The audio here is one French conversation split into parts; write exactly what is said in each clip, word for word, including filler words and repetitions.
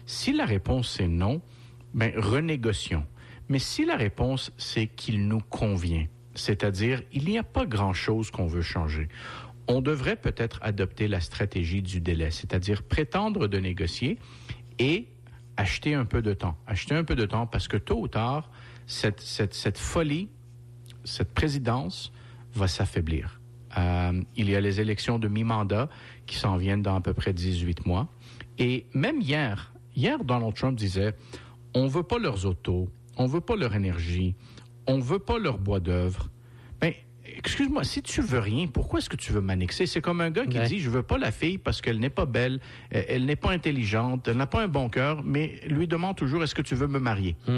Si la réponse est non, ben renégocions. Mais si la réponse c'est qu'il nous convient, c'est-à-dire il n'y a pas grand-chose qu'on veut changer, on devrait peut-être adopter la stratégie du délai, c'est-à-dire prétendre de négocier et acheter un peu de temps. Acheter un peu de temps parce que tôt ou tard, cette, cette, cette folie, cette présidence va s'affaiblir. Euh, il y a les élections de mi-mandat qui s'en viennent dans à peu près dix-huit mois. Et même hier, hier, Donald Trump disait, on veut pas leurs autos, on veut pas leur énergie, on veut pas leur bois d'œuvre. Ben, excuse-moi, si tu veux rien, pourquoi est-ce que tu veux m'annexer? C'est comme un gars qui ouais. dit, je veux pas la fille parce qu'elle n'est pas belle, elle n'est pas intelligente, elle n'a pas un bon cœur, mais lui demande toujours, est-ce que tu veux me marier? Hmm.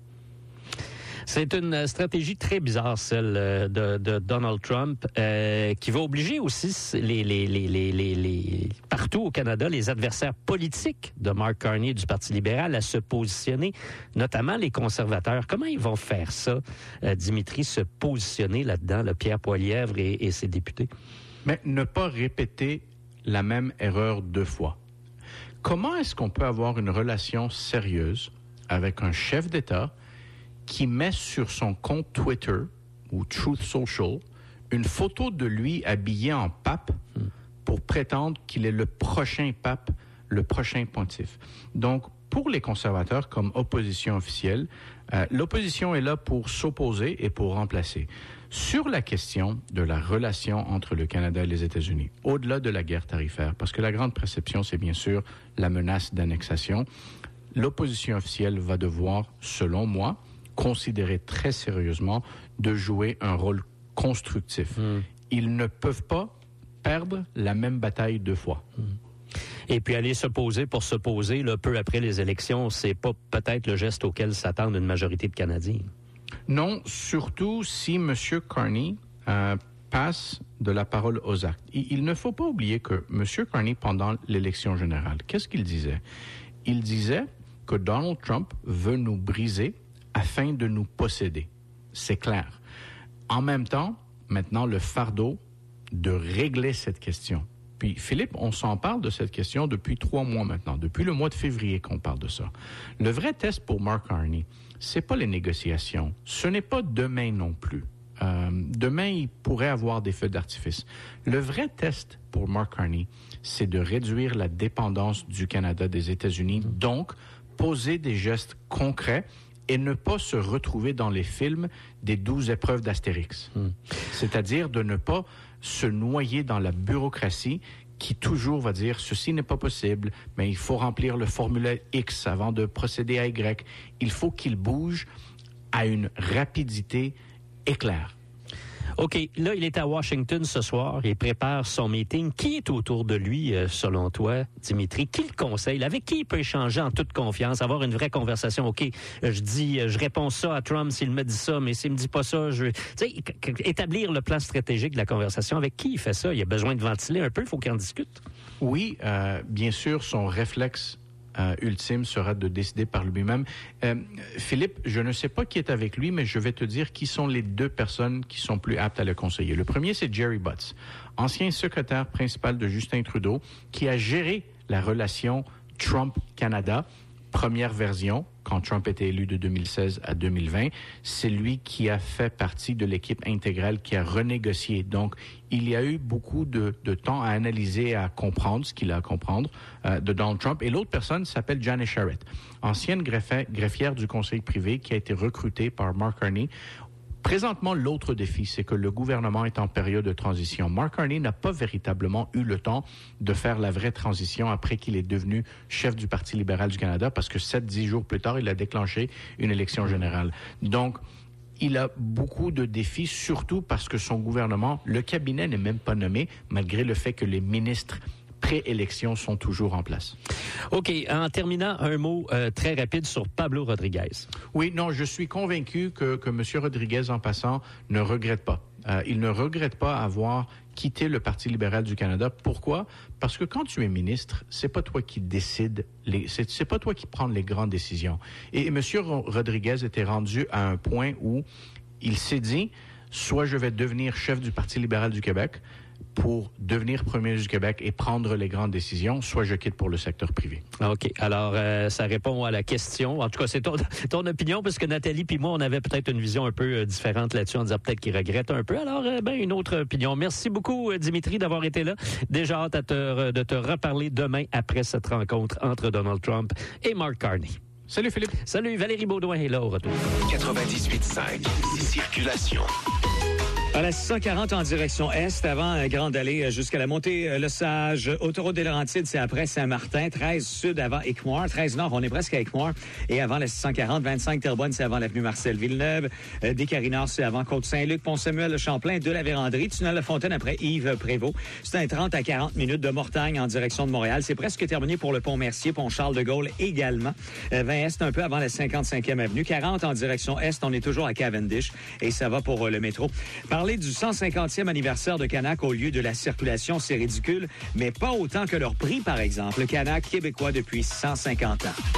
C'est une stratégie très bizarre, celle de, de Donald Trump, euh, qui va obliger aussi les, les, les, les, les, les, partout au Canada, les adversaires politiques de Mark Carney du Parti libéral à se positionner, notamment les conservateurs. Comment ils vont faire ça, euh, Dimitri, se positionner là-dedans, le Pierre Poilievre et, et ses députés? Mais ne pas répéter la même erreur deux fois. Comment est-ce qu'on peut avoir une relation sérieuse avec un chef d'État qui met sur son compte Twitter ou Truth Social une photo de lui habillé en pape pour prétendre qu'il est le prochain pape, le prochain pontife. Donc, pour les conservateurs comme opposition officielle, euh, l'opposition est là pour s'opposer et pour remplacer. Sur la question de la relation entre le Canada et les États-Unis, au-delà de la guerre tarifaire, parce que la grande perception, c'est bien sûr la menace d'annexation, l'opposition officielle va devoir, selon moi, considérer très sérieusement de jouer un rôle constructif. Mm. Ils ne peuvent pas perdre la même bataille deux fois. Mm. Et puis aller se poser pour se poser, là, peu après les élections, c'est pas peut-être le geste auquel s'attendent une majorité de Canadiens. Non, surtout si M. Carney euh, passe de la parole aux actes. Il, il ne faut pas oublier que M. Carney, pendant l'élection générale, qu'est-ce qu'il disait? Il disait que Donald Trump veut nous briser afin de nous posséder. C'est clair. En même temps, maintenant, le fardeau de régler cette question. Puis, Philippe, on s'en parle de cette question depuis trois mois maintenant, depuis le mois de février qu'on parle de ça. Le vrai test pour Mark Carney, c'est pas les négociations. Ce n'est pas demain non plus. Euh, demain, il pourrait avoir des feux d'artifice. Le vrai test pour Mark Carney, c'est de réduire la dépendance du Canada des États-Unis, donc poser des gestes concrets et ne pas se retrouver dans les films des douze épreuves d'Astérix. Mm. C'est-à-dire de ne pas se noyer dans la bureaucratie qui toujours va dire « ceci n'est pas possible, mais il faut remplir le formulaire X avant de procéder à Y ». Il faut qu'il bouge à une rapidité éclair. OK, là, il est à Washington ce soir. Il prépare son meeting. Qui est autour de lui, euh, selon toi, Dimitri? Qui le conseille? Avec qui il peut échanger en toute confiance, avoir une vraie conversation? OK, je dis, je réponds ça à Trump s'il me dit ça, mais s'il me dit pas ça, je... Tu sais, établir le plan stratégique de la conversation. Avec qui il fait ça? Il a besoin de ventiler un peu, il faut qu'il en discute. Oui, euh, bien sûr, son réflexe Euh, ultime sera de décider par lui-même. Euh, Philippe, je ne sais pas qui est avec lui, mais je vais te dire qui sont les deux personnes qui sont plus aptes à le conseiller. Le premier, c'est Jerry Butts, ancien secrétaire principal de Justin Trudeau, qui a géré la relation Trump-Canada, première version, quand Trump était élu de deux mille seize à deux mille vingt, c'est lui qui a fait partie de l'équipe intégrale qui a renégocié. Donc, il y a eu beaucoup de, de temps à analyser et à comprendre ce qu'il a à comprendre euh, de Donald Trump. Et l'autre personne s'appelle Janet Sharrett, ancienne greffière, greffière du conseil privé qui a été recrutée par Mark Carney. Présentement, l'autre défi, c'est que le gouvernement est en période de transition. Mark Carney n'a pas véritablement eu le temps de faire la vraie transition après qu'il est devenu chef du Parti libéral du Canada, parce que sept, dix jours plus tard, il a déclenché une élection générale. Donc, il a beaucoup de défis, surtout parce que son gouvernement, le cabinet n'est même pas nommé, malgré le fait que les ministres pré-élection sont toujours en place. OK. En terminant, un mot euh, très rapide sur Pablo Rodriguez. Oui, non, je suis convaincu que, que M. Rodriguez, en passant, ne regrette pas. Euh, il ne regrette pas avoir quitté le Parti libéral du Canada. Pourquoi? Parce que quand tu es ministre, c'est pas toi qui décides, les, c'est, c'est pas toi qui prends les grandes décisions. Et, et M. Rodriguez était rendu à un point où il s'est dit, soit je vais devenir chef du Parti libéral du Québec, pour devenir premier ministre du Québec et prendre les grandes décisions, soit je quitte pour le secteur privé. OK. Alors, euh, ça répond à la question. En tout cas, c'est ton, ton opinion, parce que Nathalie puis moi, on avait peut-être une vision un peu euh, différente là-dessus. On disait peut-être qu'il regrette un peu. Alors, euh, ben, une autre opinion. Merci beaucoup, Dimitri, d'avoir été là. Déjà hâte à te, de te reparler demain après cette rencontre entre Donald Trump et Mark Carney. Salut, Philippe. Salut, Valérie Baudouin est là au retour. quatre-vingt-dix-huit cinq, circulation. À la six cent quarante en direction est, avant euh, Grande Allée jusqu'à la montée euh, Le Sage. Autoroute des Laurentides, c'est après Saint-Martin. treize sud avant Équimoire. treize nord, on est presque à Équimoire. Et avant la six cent quarante, vingt-cinq Terrebonne, c'est avant l'avenue Marcel-Villeneuve. Euh, des Carinards, c'est avant Côte-Saint-Luc. Pont-Samuel, Champlain, de la Vérandrie. Tunnel La Fontaine après Yves Prévost. C'est un trente à quarante minutes de Mortagne en direction de Montréal. C'est presque terminé pour le pont Mercier, pont Charles de Gaulle également. Euh, vingt est, un peu avant la cinquante-cinquième avenue. quarante en direction est, on est toujours à Cavendish. Et ça va pour euh, le métro. Parler du cent cinquantième anniversaire de Canac au lieu de la circulation, c'est ridicule, mais pas autant que leur prix, par exemple. Le Canac québécois depuis cent cinquante ans.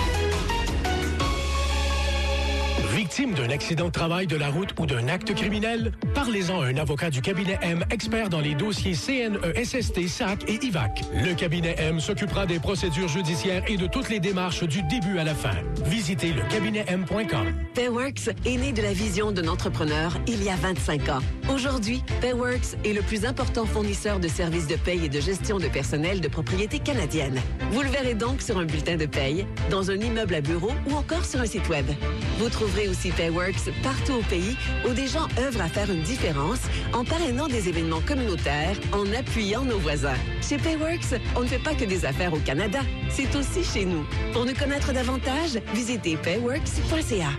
Victime d'un accident de travail, de la route ou d'un acte criminel? Parlez-en à un avocat du cabinet M, expert dans les dossiers C N E, S S T, S A C et I V A C. Le cabinet M s'occupera des procédures judiciaires et de toutes les démarches du début à la fin. Visitez le cabinet M point com. Payworks est né de la vision d'un entrepreneur il y a vingt-cinq ans. Aujourd'hui, Payworks est le plus important fournisseur de services de paye et de gestion de personnel de propriété canadienne. Vous le verrez donc sur un bulletin de paye, dans un immeuble à bureau ou encore sur un site web. Vous trouverez aussi Payworks partout au pays où des gens œuvrent à faire une différence en parrainant des événements communautaires, en appuyant nos voisins. Chez Payworks, on ne fait pas que des affaires au Canada, c'est aussi chez nous. Pour nous connaître davantage, visitez payworks point c a.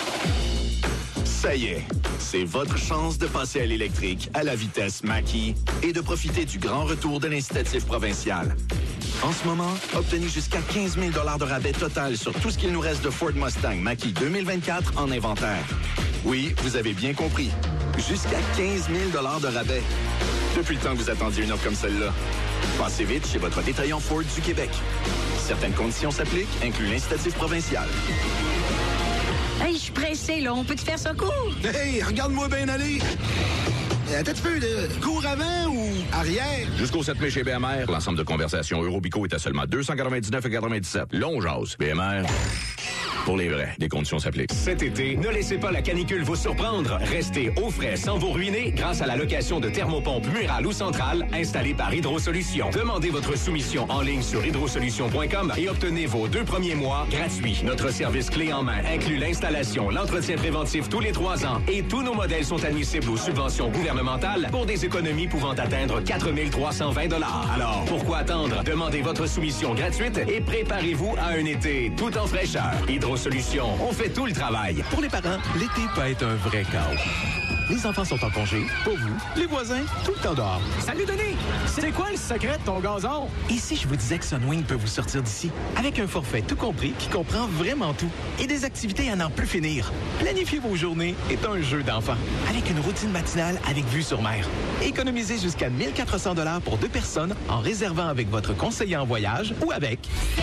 Ça y est, c'est votre chance de passer à l'électrique à la vitesse Mach-E et de profiter du grand retour de l'incitatif provincial. En ce moment, obtenez jusqu'à quinze mille dollars de rabais total sur tout ce qu'il nous reste de Ford Mustang Mach-E deux mille vingt-quatre en inventaire. Oui, vous avez bien compris. Jusqu'à quinze mille dollars de rabais. Depuis le temps que vous attendiez une offre comme celle-là. Passez vite chez votre détaillant Ford du Québec. Certaines conditions s'appliquent, inclut l'incitatif provincial. Hey, je suis pressé, là. On peut te faire ça court? Hey, regarde-moi bien aller. Attends un peu, de cours avant ou arrière? Jusqu'au sept mai chez B M R, l'ensemble de conversations Eurobico est à seulement deux cent quatre-vingt-dix-neuf virgule quatre-vingt-dix-sept. Long jase. B M R, pour les vrais. Des conditions s'appliquent. Cet été, ne laissez pas la canicule vous surprendre. Restez au frais sans vous ruiner grâce à la location de thermopompes murales ou centrales installées par Hydrosolutions. Demandez votre soumission en ligne sur hydrosolutions point com et obtenez vos deux premiers mois gratuits. Notre service clé en main inclut l'installation, l'entretien préventif tous les trois ans et tous nos modèles sont admissibles aux subventions gouvernementales pour des économies pouvant atteindre quatre mille trois cent vingt dollars. Alors, pourquoi attendre? Demandez votre soumission gratuite et préparez-vous à un été tout en fraîcheur. Hydrosolutions, on fait tout le travail. Pour les parents, l'été peut être un vrai chaos. Les enfants sont en congé, pour vous, les voisins, tout le temps dehors. Salut Denis! C'est quoi le secret de ton gazon? Et si je vous disais que Sunwing peut vous sortir d'ici? Avec un forfait tout compris qui comprend vraiment tout et des activités à n'en plus finir. Planifier vos journées est un jeu d'enfant. Avec une routine matinale avec vue sur mer. Économisez jusqu'à mille quatre cents dollars pour deux personnes en réservant avec votre conseiller en voyage ou avec...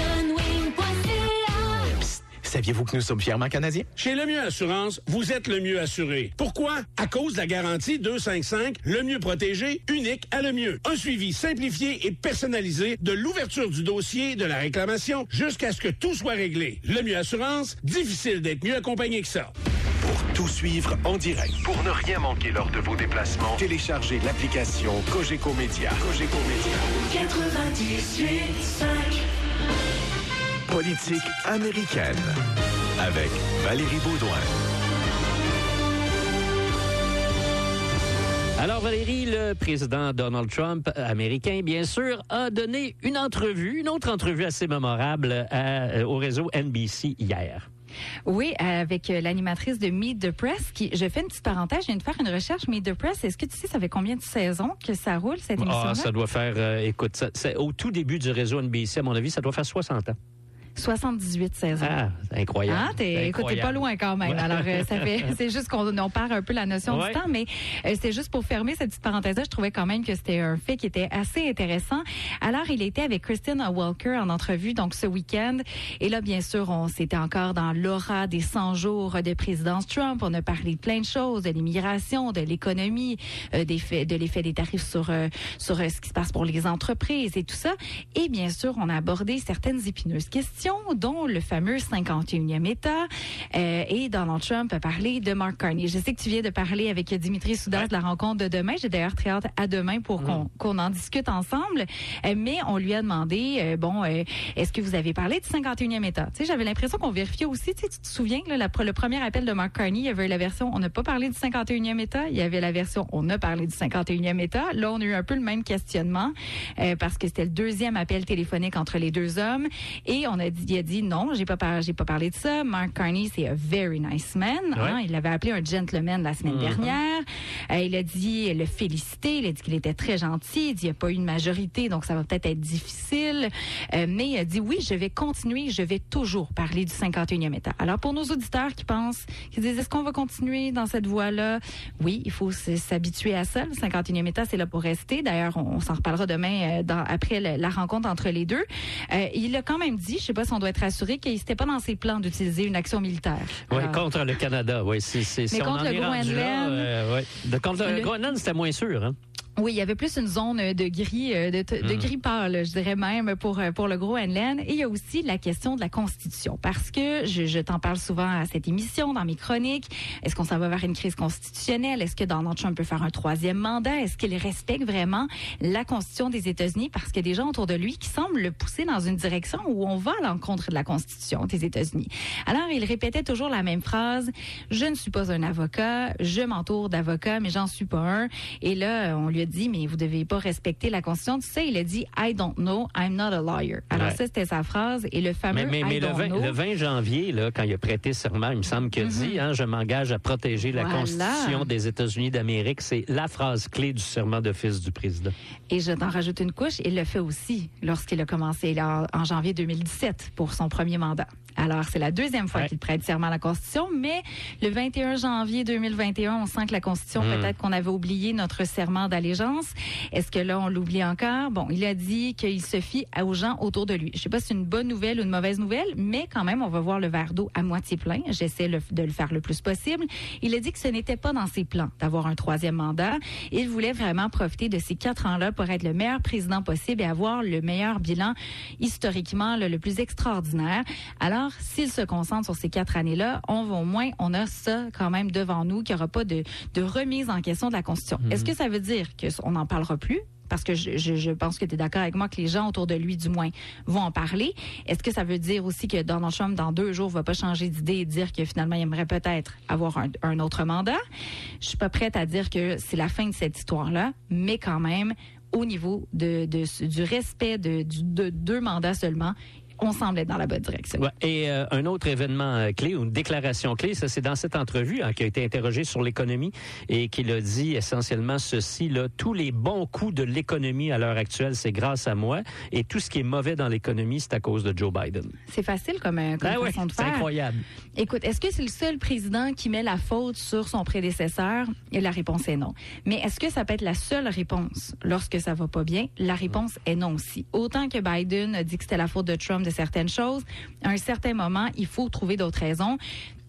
Saviez-vous que nous sommes fièrement canadiens? Chez Le Mieux Assurance, vous êtes le mieux assuré. Pourquoi? À cause de la garantie deux cent cinquante-cinq, le mieux protégé, unique à Le Mieux. Un suivi simplifié et personnalisé de l'ouverture du dossier de la réclamation jusqu'à ce que tout soit réglé. Le Mieux Assurance, difficile d'être mieux accompagné que ça. Pour tout suivre en direct, pour ne rien manquer lors de vos déplacements, téléchargez l'application Cogeco Média. Cogeco Média. quatre-vingt-dix-huit cinq. Politique américaine avec Valérie Baudouin. Alors Valérie, le président Donald Trump, américain bien sûr, a donné une entrevue, une autre entrevue assez mémorable à, au réseau N B C hier. Oui, avec l'animatrice de Meet the Press, qui, je fais une petite parenthèse, je viens de faire une recherche, Meet the Press, est-ce que tu sais, ça fait combien de saisons que ça roule, cette émission-là? Ah, ça doit faire, euh, écoute, ça, c'est au tout début du réseau N B C, à mon avis, ça doit faire soixante ans. soixante-dix-huit saisons. Ah, c'est incroyable. Ah, t'es, écoute, t'es pas loin quand même. Ouais. Alors, euh, ça fait, c'est juste qu'on on perd un peu la notion ouais. du temps, mais euh, c'est juste pour fermer cette petite parenthèse-là. Je trouvais quand même que c'était un fait qui était assez intéressant. Alors, il était avec Christine Walker en entrevue, donc ce week-end. Et là, bien sûr, on s'était encore dans l'aura des cent jours de présidence Trump. On a parlé de plein de choses, de l'immigration, de l'économie, euh, des faits, de l'effet des tarifs sur euh, sur euh, ce qui se passe pour les entreprises et tout ça. Et bien sûr, on a abordé certaines épineuses questions, dont le fameux cinquante et unième État. Euh, et Donald Trump a parlé de Mark Carney. Je sais que tu viens de parler avec Dimitri Soudas ouais. de la rencontre de demain. J'ai d'ailleurs très hâte à demain pour mmh. qu'on, qu'on en discute ensemble. Euh, mais on lui a demandé, euh, bon, euh, est-ce que vous avez parlé du cinquante et unième État? Tu sais, j'avais l'impression qu'on vérifiait aussi. Tu sais, tu te souviens, là, la, le premier appel de Mark Carney, il y avait la version on n'a pas parlé du cinquante et unième État. Il y avait la version on a parlé du cinquante et unième État. Là, on a eu un peu le même questionnement euh, parce que c'était le deuxième appel téléphonique entre les deux hommes. Et on a dit, il a dit non, j'ai pas, par, j'ai pas parlé de ça. Mark Carney, c'est a very nice man. Ouais. Hein? Il l'avait appelé un gentleman la semaine mm-hmm. dernière. Euh, il a dit, le félicité. Il a dit qu'il était très gentil. Il a dit, il n'y a pas eu de majorité, donc ça va peut-être être difficile. Euh, mais il a dit, oui, je vais continuer. Je vais toujours parler du cinquante et unième État. Alors, pour nos auditeurs qui pensent, qui disent, est-ce qu'on va continuer dans cette voie-là? Oui, il faut s'habituer à ça. Le cinquante et unième État, c'est là pour rester. D'ailleurs, on, on s'en reparlera demain euh, dans, après le, la rencontre entre les deux. Euh, il a quand même dit, je sais pas si on doit être rassuré, qu'il n'était pas dans ses plans d'utiliser une action militaire. Oui, contre le Canada, oui. C'est, c'est, mais si contre on en le Groenland... Euh, ouais. De, contre le, le Groenland, c'était moins sûr, hein? Oui, il y avait plus une zone de gris, de, de mmh. gris pâle, je dirais même, pour, pour le Groenland. Et il y a aussi la question de la Constitution. Parce que je, je t'en parle souvent à cette émission, dans mes chroniques. Est-ce qu'on s'en va vers une crise constitutionnelle? Est-ce que Donald Trump peut faire un troisième mandat? Est-ce qu'il respecte vraiment la Constitution des États-Unis? Parce qu'il y a des gens autour de lui qui semblent le pousser dans une direction où on va à l'encontre de la Constitution des États-Unis. Alors, il répétait toujours la même phrase. Je ne suis pas un avocat. Je m'entoure d'avocats, mais j'en suis pas un. Et là, on lui a dit, mais vous devez pas respecter la Constitution. Tu sais, il a dit, I don't know, I'm not a lawyer. Alors ouais. ça, c'était sa phrase. Et le fameux Mais, mais, mais I le, don't vingt, know, le vingt janvier, là, quand il a prêté serment, il me semble qu'il a mm-hmm. dit, hein, je m'engage à protéger la voilà. Constitution des États-Unis d'Amérique. C'est la phrase clé du serment d'office du président. Et je t'en rajoute une couche, il le fait aussi lorsqu'il a commencé là, en janvier deux mille dix-sept pour son premier mandat. Alors, c'est la deuxième fois ouais. qu'il prête serment à la Constitution, mais le vingt et un janvier deux mille vingt et un, on sent que la Constitution, mmh. peut-être qu'on avait oublié notre serment d'allégeance. Est-ce que là, on l'oublie encore? Bon, il a dit qu'il se fie aux gens autour de lui. Je sais pas si c'est une bonne nouvelle ou une mauvaise nouvelle, mais quand même, on va voir le verre d'eau à moitié plein. J'essaie le, de le faire le plus possible. Il a dit que ce n'était pas dans ses plans d'avoir un troisième mandat. Il voulait vraiment profiter de ces quatre ans-là pour être le meilleur président possible et avoir le meilleur bilan historiquement, le, le plus extraordinaire. Alors, s'il se concentre sur ces quatre années-là, on va au moins, on a ça quand même devant nous, qu'il n'y aura pas de, de remise en question de la Constitution. Mmh. Est-ce que ça veut dire qu'on n'en parlera plus? Parce que je, je, je pense que tu es d'accord avec moi que les gens autour de lui, du moins, vont en parler. Est-ce que ça veut dire aussi que Donald Trump, dans deux jours, va pas changer d'idée et dire que finalement, il aimerait peut-être avoir un, un autre mandat? Je suis pas prête à dire que c'est la fin de cette histoire-là, mais quand même, au niveau de, de, du respect de, de, de deux mandats seulement, on semble être dans la bonne direction. Ouais, et euh, un autre événement euh, clé, ou une déclaration clé, ça c'est dans cette entrevue hein, qui a été interrogé sur l'économie et qu'il a dit essentiellement ceci, là, tous les bons coups de l'économie à l'heure actuelle, c'est grâce à moi, et tout ce qui est mauvais dans l'économie, c'est à cause de Joe Biden. C'est facile comme, comme ben façon ouais, de faire. C'est incroyable. Écoute, est-ce que c'est le seul président qui met la faute sur son prédécesseur? Et la réponse est non. Mais est-ce que ça peut être la seule réponse lorsque ça va pas bien? La réponse est non aussi. Autant que Biden a dit que c'était la faute de Trump de certaines choses, à un certain moment, il faut trouver d'autres raisons.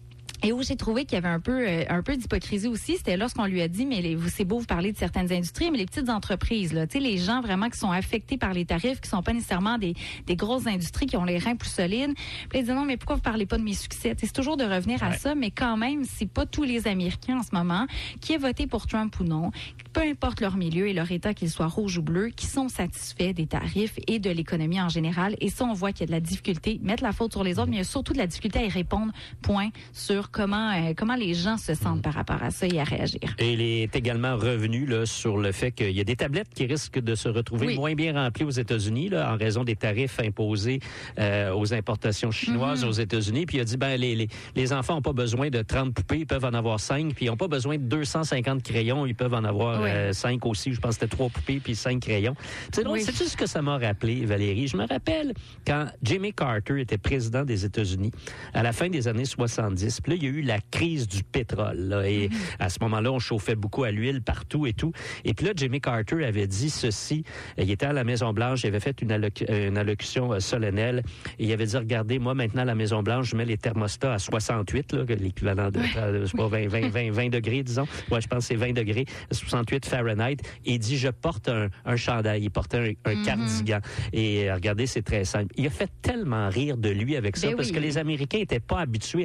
Et où j'ai trouvé qu'il y avait un peu euh, un peu d'hypocrisie aussi, c'était lorsqu'on lui a dit, mais les, vous c'est beau vous parler de certaines industries, mais les petites entreprises, là, tu sais, les gens vraiment qui sont affectés par les tarifs, qui sont pas nécessairement des, des grosses industries qui ont les reins plus solides. Puis il dit non, mais pourquoi vous parlez pas de mes succès? T'sais, c'est toujours de revenir ouais. à ça, mais quand même, c'est pas tous les Américains en ce moment qui aient voté pour Trump ou non, peu importe leur milieu et leur état, qu'ils soient rouge ou bleu, qui sont satisfaits des tarifs et de l'économie en général. Et ça, on voit qu'il y a de la difficulté, mettre la faute sur les autres, mais il y a surtout de la difficulté à y répondre, point, sur voir comment, euh, comment les gens se sentent par rapport à ça et à réagir. Et il est également revenu là, sur le fait qu'il y a des tablettes qui risquent de se retrouver Oui. moins bien remplies aux États-Unis là, en raison des tarifs imposés euh, aux importations chinoises Mm-hmm. aux États-Unis. Puis il a dit, ben les, les, les enfants n'ont pas besoin de trente poupées, ils peuvent en avoir cinq. Puis ils n'ont pas besoin de deux cent cinquante crayons, ils peuvent en avoir Oui. euh, cinq aussi. Je pense que c'était trois poupées puis cinq crayons. C'est drôle, Oui. c'est juste ce que ça m'a rappelé, Valérie. Je me rappelle quand Jimmy Carter était président des États-Unis à la fin des années soixante-dix. Puis là, il y a eu la crise du pétrole. Là, et à ce moment-là, on chauffait beaucoup à l'huile partout et tout. Et puis là, Jimmy Carter avait dit ceci. Il était à la Maison-Blanche, il avait fait une, alloc- une allocution euh, solennelle. Et il avait dit, regardez, moi, maintenant, à la Maison-Blanche, je mets les thermostats à soixante-huit, là, l'équivalent de, euh, je sais pas, vingt, vingt, vingt, vingt degrés, disons. Ouais, je pense que c'est vingt degrés, soixante-huit Fahrenheit. Et il dit, je porte un, un chandail, il portait un, un Mhm. cardigan. Et euh, regardez, c'est très simple. Il a fait tellement rire de lui avec ça, Ben parce oui. que les Américains n'étaient pas habitués